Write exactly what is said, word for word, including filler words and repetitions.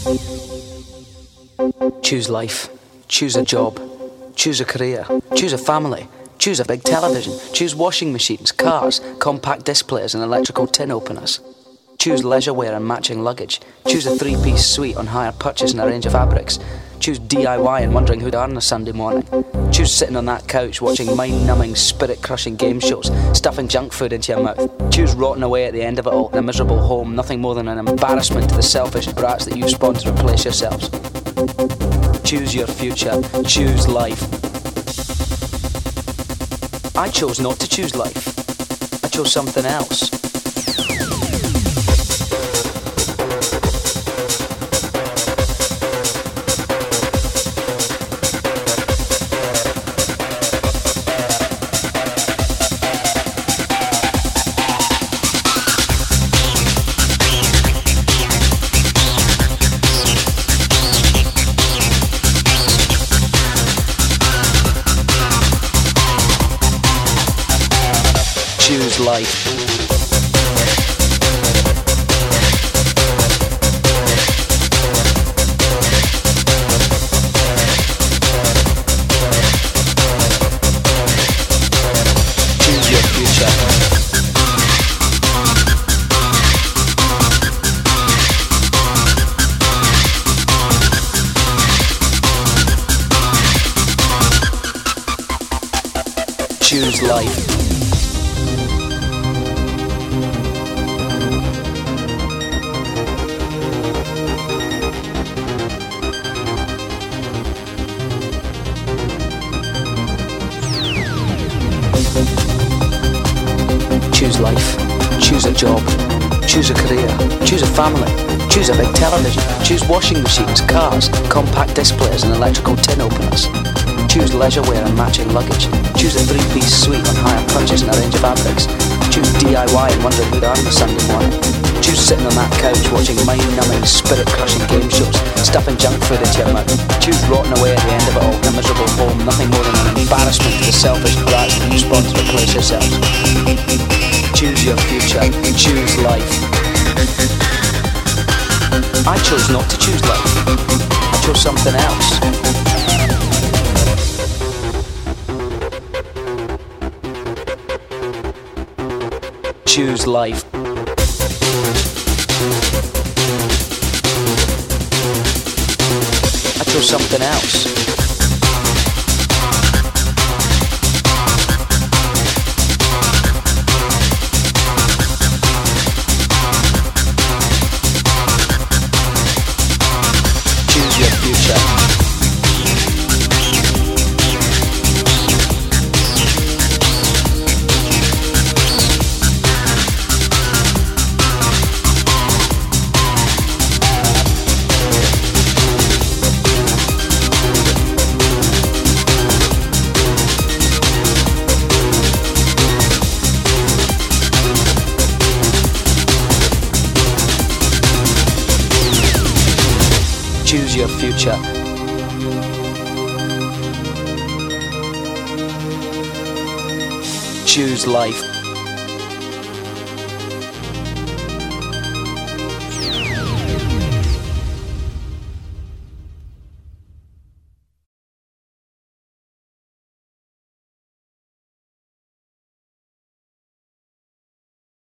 Choose life. Choose a job. Choose a career. Choose a family. Choose a big television. Choose washing machines, cars, compact disc players and electrical tin openers. Choose leisure wear and matching luggage. Choose a three-piece suite on hire purchase and a range of fabrics. Choose D I Y and wondering who to earn on a Sunday morning. Choose sitting on that couch watching mind-numbing, spirit-crushing game shows, stuffing junk food into your mouth. Choose rotting away at the end of it all in a miserable home, nothing more than an embarrassment to the selfish brats that you've spawned to replace yourselves. Choose your future. Choose life. I chose not to choose life. I chose something else. Choose life. Choose your future. Choose life. Choose life. Choose a job. Choose a career. Choose a family. Choose a big television. Choose washing machines, cars, compact disc players and electrical tin openers. Choose leisure wear and matching luggage. Choose a three-piece suite on hire purchase and a range of fabrics. Choose D I Y and wondering who to earn on a Sunday morning. Choose sitting on that couch watching mind-numbing, spirit-crushing game shows, stuffing junk food into your mouth. Choose rotting away at the end of it all in a miserable home, nothing more than an embarrassment to the selfish brats that you spawned to replace yourselves. Choose your future. Choose life. I chose not to choose life. I chose something else. Choose life. I chose something else. Choose your future. Choose your future. Choose life.